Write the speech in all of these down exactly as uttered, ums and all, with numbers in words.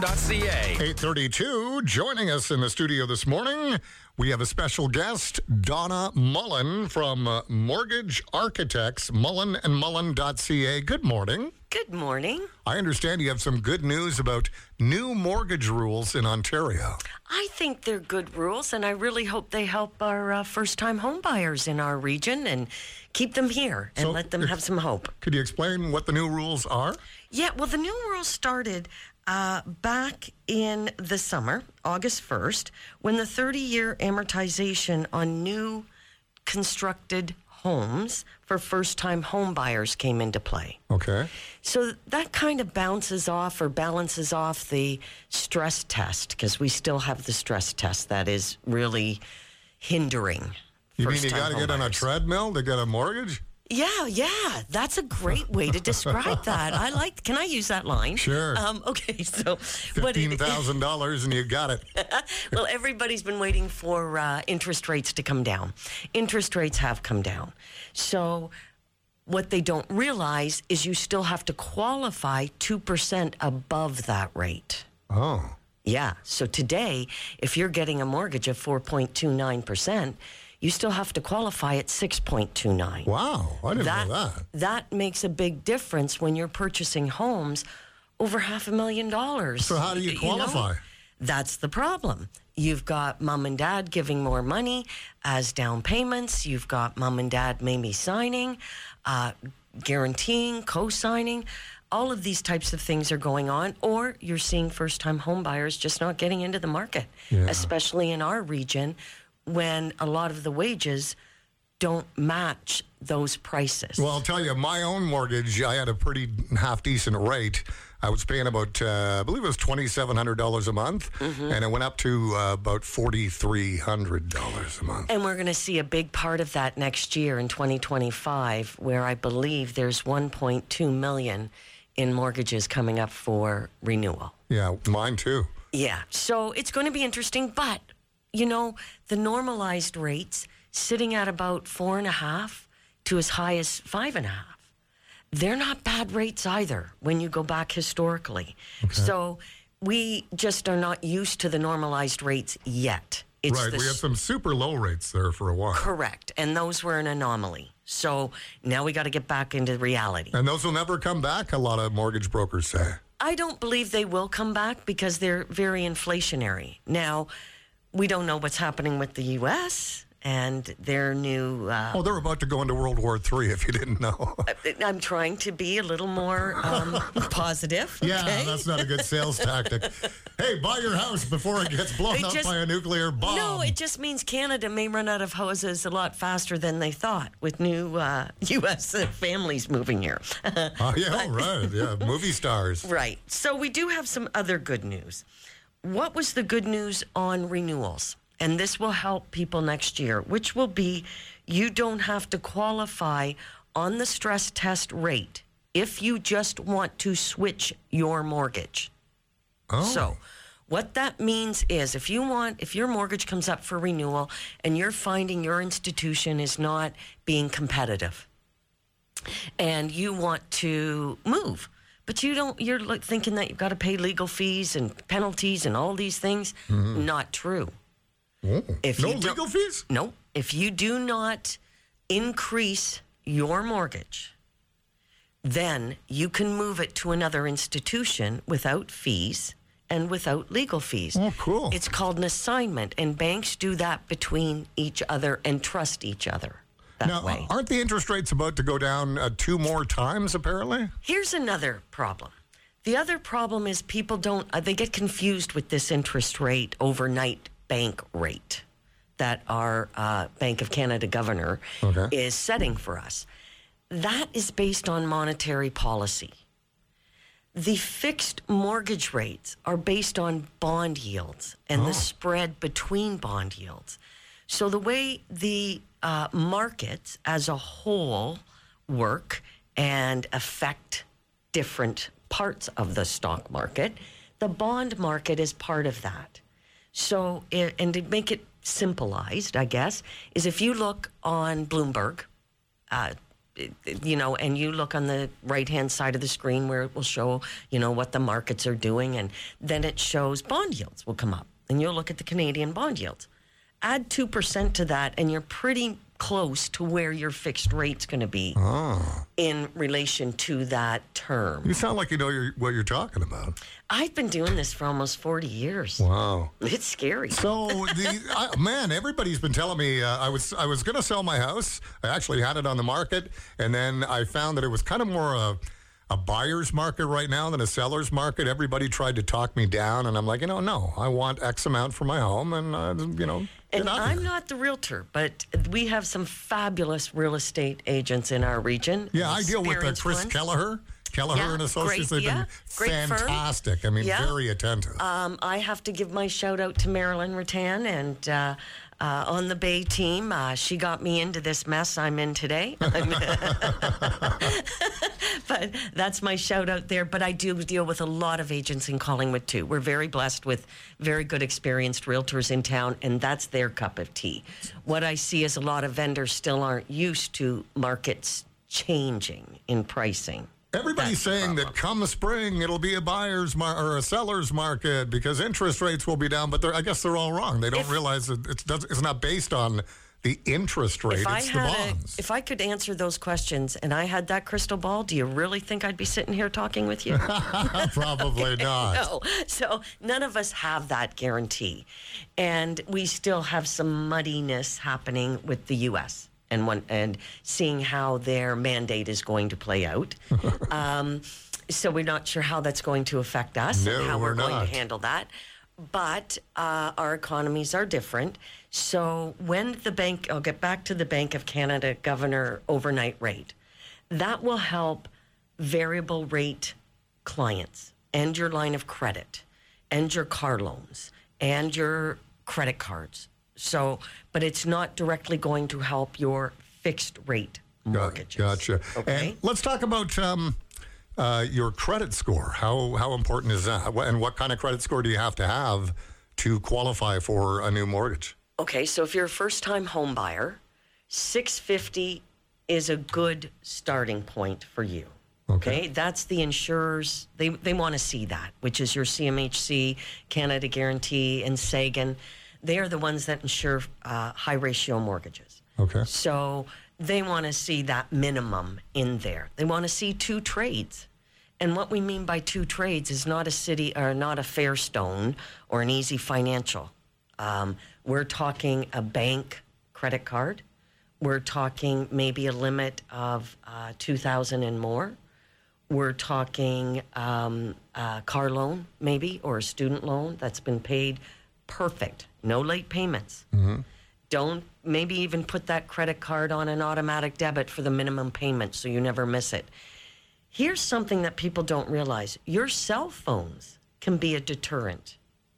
dot c a. eight thirty-two, joining us in the studio this morning, we have a special guest, Donna Mullen from uh, Mortgage Architects, mullen and mullen dot c a. Good morning. Good morning. I understand you have some good news about new mortgage rules in Ontario. I think they're good rules, and I really hope they help our uh, first-time home buyers in our region and keep them here and So, let them have some hope. Could you explain what the new rules are? Yeah, well, the new rules started uh, back in the summer, August first, when the thirty-year amortization on new constructed homes for first-time home buyers came into play. Okay. So that kind of bounces off or balances off the stress test, because we still have the stress test that is really hindering. You mean you got to first-time get on a homebuyers. treadmill to get a mortgage? Yeah, yeah, that's a great way to describe that. I like. Can I use that line? Sure. Um, okay, so what fifteen it, thousand dollars and you got it. well, everybody's been waiting for uh, interest rates to come down. Interest rates have come down. So what they don't realize is you still have to qualify two percent above that rate. Oh. Yeah. So today, if you're getting a mortgage of four point two nine percent, you still have to qualify at six point two nine. Wow. I didn't That, know that. that makes a big difference when you're purchasing homes over half a million dollars. So how do you know? qualify? That's the problem. You've got mom and dad giving more money as down payments. You've got mom and dad maybe signing, uh, guaranteeing, co-signing. All of these types of things are going on, or you're seeing first-time home buyers just not getting into the market, Yeah. especially in our region when a lot of the wages don't match those prices. Well, I'll tell you, my own mortgage, I had a pretty half-decent rate. I was paying about, uh, I believe it was twenty-seven hundred dollars a month, Mm-hmm. and it went up to uh, about forty-three hundred dollars a month. And we're going to see a big part of that next year in twenty twenty-five, where I believe there's one point two million in mortgages coming up for renewal. Yeah, mine too. Yeah, so it's going to be interesting, but, you know, the normalized rates sitting at about four and a half to as high as five and a half. They're not bad rates either when you go back historically. So we just are not used to the normalized rates yet. It's Right, the we had some super low rates there for a while. Correct. And those were an anomaly. So now we got to get back into reality. And those will never come back, a lot of mortgage brokers say. I don't believe they will come back because they're very inflationary. Now, we don't know what's happening with the U S and their new... Uh, Oh, they're about to go into World War Three, if you didn't know. I'm trying to be a little more um, positive. Yeah, okay? that's not a good sales tactic. Hey, buy your house before it gets blown It up just- by a nuclear bomb. No, it just means Canada may run out of houses a lot faster than they thought with new uh, U S families moving here. Oh, yeah, right. Yeah, movie stars. Right. So we do have some other good news. What was the good news on renewals? And this will help people next year, which will be you don't have to qualify on the stress test rate if you just want to switch your mortgage. Oh. So what that means is if you want, if your mortgage comes up for renewal and you're finding your institution is not being competitive and you want to move, but you don't, you're like thinking that you've got to pay legal fees and penalties and all these things. Mm-hmm. Not true. Oh. If No you don't- legal fees? No. If you do not increase your mortgage, then you can move it to another institution without fees and without legal fees. Oh, cool. It's called an assignment, and banks do that between each other and trust each other that Now, way. aren't the interest rates about to go down uh, two more times, apparently? Here's another problem. The other problem is people don't, uh, they get confused with this interest rate, overnight bank rate that our uh, Bank of Canada governor Okay. is setting for us. That is based on monetary policy. The fixed mortgage rates are based on bond yields and Oh. the spread between bond yields. So the way the uh, markets as a whole work and affect different parts of the stock market, the bond market is part of that. So, i- and to make it simplified, I guess, is if you look on Bloomberg, uh, you know, and you look on the right-hand side of the screen where it will show, you know, what the markets are doing, and then it shows bond yields will come up, and you'll look at the Canadian bond yields. Add two percent to that, and you're pretty close to where your fixed rate's going to be oh. in relation to that term. You sound like you know you're, what you're talking about. I've been doing this for almost forty years. Wow. It's scary. So, the I, man, everybody's been telling me uh, I was I was going to sell my house. I actually had it on the market, and then I found that it was kind of more a, a buyer's market right now than a seller's market. Everybody tried to talk me down, and I'm like, you know, no, I want X amount for my home, and, uh, you know, And get out I'm here. not the realtor, but we have some fabulous real estate agents in our region. Yeah, I deal with uh, experienced Chris ones. Kelleher. Kelleher Yeah, and Associates, great, they've yeah, been great firm. fantastic. I mean, Yeah. very attentive. Um, I have to give my shout out to Marilyn Rattan and uh, uh, on the Bay team. Uh, she got me into this mess I'm in today. But that's my shout out there. But I do deal with a lot of agents in Collingwood too. We're very blessed with very good experienced realtors in town, and that's their cup of tea. What I see is a lot of vendors still aren't used to markets changing in pricing. Everybody's That's the saying that come spring it'll be a buyer's mar- or a seller's market because interest rates will be down, but they're, I guess they're all wrong. They don't If- realize that it's, does, it's not based on the interest rate, If I it's the had a, bonds. if I could answer those questions and I had that crystal ball, do you really think I'd be sitting here talking with you? Probably not. No. So none of us have that guarantee. And we still have some muddiness happening with the U S and one and seeing how their mandate is going to play out. um, so we're not sure how that's going to affect us No, and how we're, we're going not. to handle that. But uh, our economies are different. So when the bank, I'll get back to the Bank of Canada governor overnight rate, that will help variable rate clients and your line of credit and your car loans and your credit cards. So, but it's not directly going to help your fixed rate mortgages. Gotcha. Okay. And let's talk about um, uh, your credit score. How how important is that? And what kind of credit score do you have to have to qualify for a new mortgage? Okay, so if you're a first-time home buyer, six fifty is a good starting point for you. Okay. Okay, that's the insurers. They they want to see that, which is your C M H C, Canada Guarantee, and Sagan. They are the ones that insure uh, high-ratio mortgages. Okay. So they want to see that minimum in there. They want to see two trades. And what we mean by two trades is not a city or not a Fairstone or an Easy Financial. Um, we're talking a bank credit card. We're talking maybe a limit of uh, two thousand dollars and more. We're talking um, a car loan maybe or a student loan that's been paid perfect. No late payments. Mm-hmm. Don't maybe even put that credit card on an automatic debit for the minimum payment so you never miss it. Here's something that people don't realize. Your cell phones can be a deterrent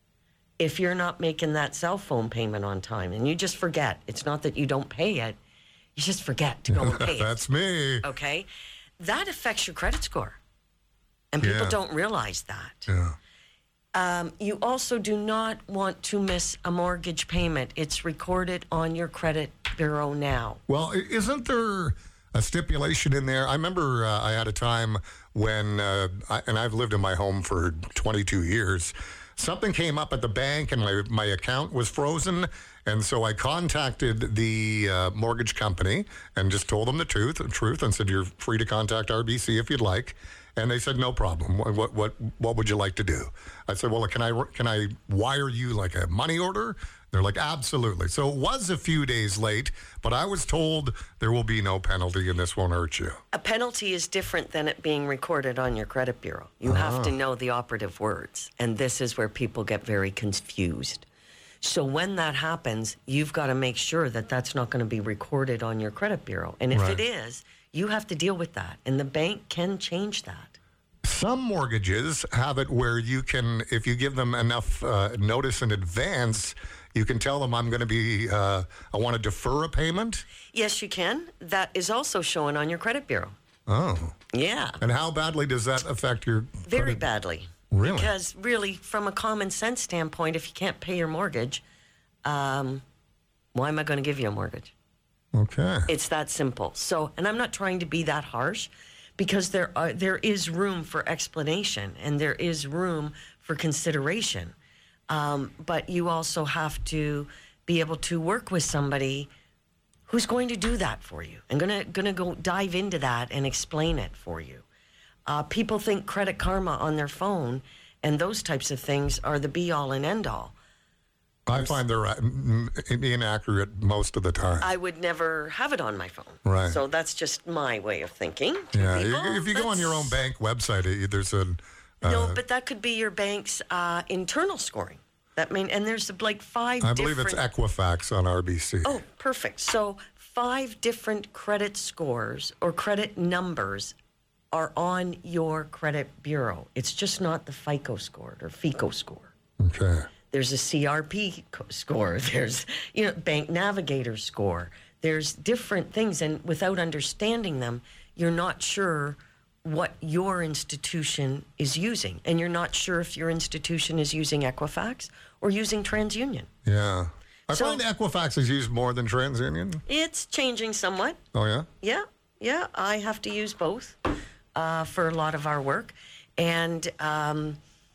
if you're not making that cell phone payment on time. And you just forget. It's not that you don't pay it. You just forget to go and pay it. That's me. Okay? That affects your credit score. And people Yeah. don't realize that. Yeah. Um, you also do not want to miss a mortgage payment. It's recorded on your credit bureau now. Well, i- isn't there a stipulation in there? I remember uh, I had a time when, uh, I, and I've lived in my home for twenty-two years. Something came up at the bank and my, my account was frozen. And so I contacted the uh, mortgage company and just told them the truth, the truth and said, you're free to contact R B C if you'd like. And they said, no problem. What, what, what, what would you like to do? I said, well, can I, can I wire you like a money order? They're like, absolutely. So it was a few days late, but I was told there will be no penalty and this won't hurt you. A penalty is different than it being recorded on your credit bureau. You have to know the operative words. And this is where people get very confused. So when that happens, you've got to make sure that that's not going to be recorded on your credit bureau. And if Right. it is, you have to deal with that. And the bank can change that. Some mortgages have it where you can, if you give them enough uh, notice in advance, you can tell them I'm going to be, uh, I want to defer a payment. Yes, you can. That is also shown on your credit bureau. Oh. Yeah. And how badly does that affect your Very credit? badly. Really? Because really, from a common sense standpoint, if you can't pay your mortgage, um, why am I going to give you a mortgage? Okay. It's that simple. So, and I'm not trying to be that harsh, because there are, there is room for explanation and there is room for consideration. Um, but you also have to be able to work with somebody who's going to do that for you and gonna gonna go dive into that and explain it for you. Uh, people think Credit Karma on their phone and those types of things are the be all and end all. I find they're uh, inaccurate most of the time. I would never have it on my phone. Right. So that's just my way of thinking. Yeah, People, you, if you go on your own bank website, it, there's a... Uh, no, but that could be your bank's uh, internal scoring. That mean, and there's like five I different... believe it's Equifax on R B C. Oh, perfect. So five different credit scores or credit numbers are on your credit bureau. It's just not the FICO score or FICO score. Okay. There's a C R P score. There's, you know, Bank Navigator score. There's different things, and without understanding them, you're not sure what your institution is using, and you're not sure if your institution is using Equifax or using TransUnion. Yeah. I So- find Equifax is used more than TransUnion. It's changing somewhat. Oh, yeah? Yeah, yeah. I have to use both uh, for a lot of our work, and um,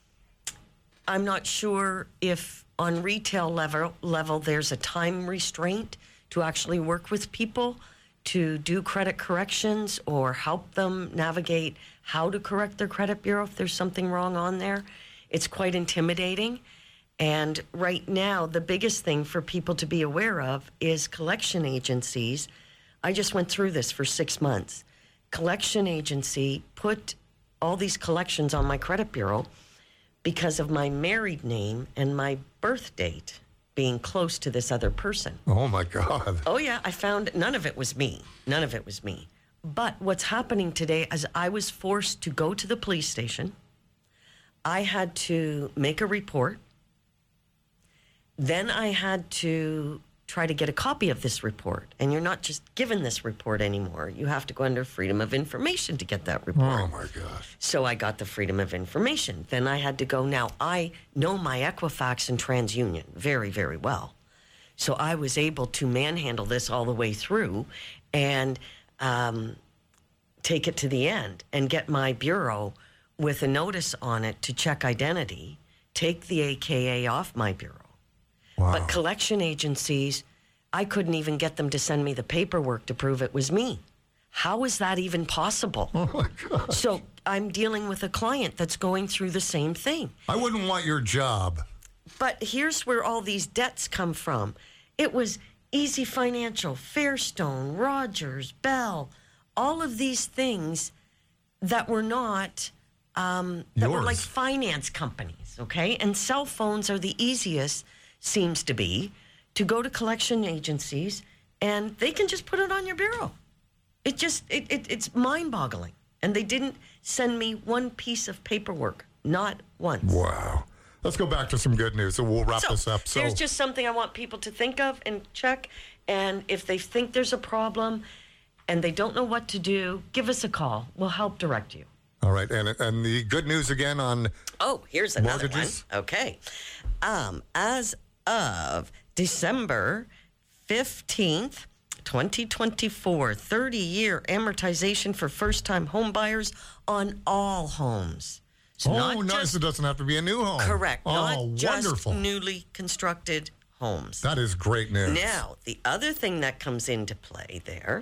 I'm not sure if on retail level level there's a time restraint to actually work with people to do credit corrections or help them navigate how to correct their credit bureau if there's something wrong on there. It's quite intimidating. And right now, the biggest thing for people to be aware of is collection agencies. I just went through this for six months. Collection agency put all these collections on my credit bureau because of my married name and my birth date being close to this other person. Oh, my God. Oh, yeah, I found none of it was me. None of it was me. But what's happening today is I was forced to go to the police station. I had to make a report. Then I had to try to get a copy of this report. And you're not just given this report anymore. You have to go under Freedom of Information to get that report. Oh, my gosh. So I got the Freedom of Information. Then I had to go. Now, I know my Equifax and TransUnion very, very well. So I was able to manhandle this all the way through and um, take it to the end and get my bureau with a notice on it to check identity, take the A K A off my bureau. Wow. But collection agencies, I couldn't even get them to send me the paperwork to prove it was me. How is that even possible? Oh, my God. So I'm dealing with a client that's going through the same thing. I wouldn't want your job. But here's where all these debts come from. It was Easy Financial, Fairstone, Rogers, Bell, all of these things that were not, um, that were Yours. like finance companies, okay? And cell phones are the easiest, seems to be, to go to collection agencies and they can just put it on your bureau. It just, it, it it's mind-boggling. And they didn't send me one piece of paperwork, not once. Wow. Let's go back to some good news, and we'll wrap So, this up. So, there's just something I want people to think of and check. And if they think there's a problem and they don't know what to do, give us a call. We'll help direct you. all right. And, and the good news again on Oh, here's another mortgages. one. Okay. Um, as of December fifteenth, twenty twenty-four, thirty-year amortization for first-time home buyers on all homes. So Oh, not no, just, it doesn't have to be a new home. correct, Oh, not just wonderful. newly constructed homes. That is great news. Now, the other thing that comes into play there,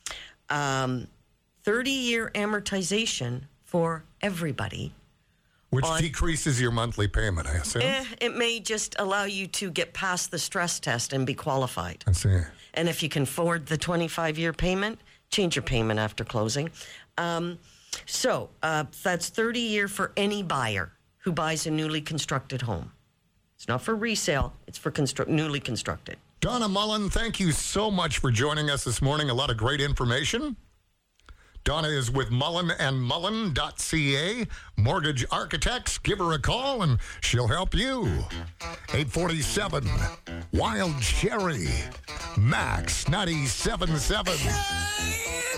um, thirty-year amortization for everybody. Which on- decreases your monthly payment, I assume. Eh, it may just allow you to get past the stress test and be qualified. I see. And if you can forward the twenty-five-year payment, change your payment after closing. Um, so uh, that's thirty-year for any buyer who buys a newly constructed home. It's not for resale. It's for constru- newly constructed. Donna Mullen, thank you so much for joining us this morning. A lot of great information. Donna is with Mullen and Mullen dot C A. Mortgage Architects. Give her a call and she'll help you. eight forty-seven. Wild Cherry. Max ninety-seven point seven.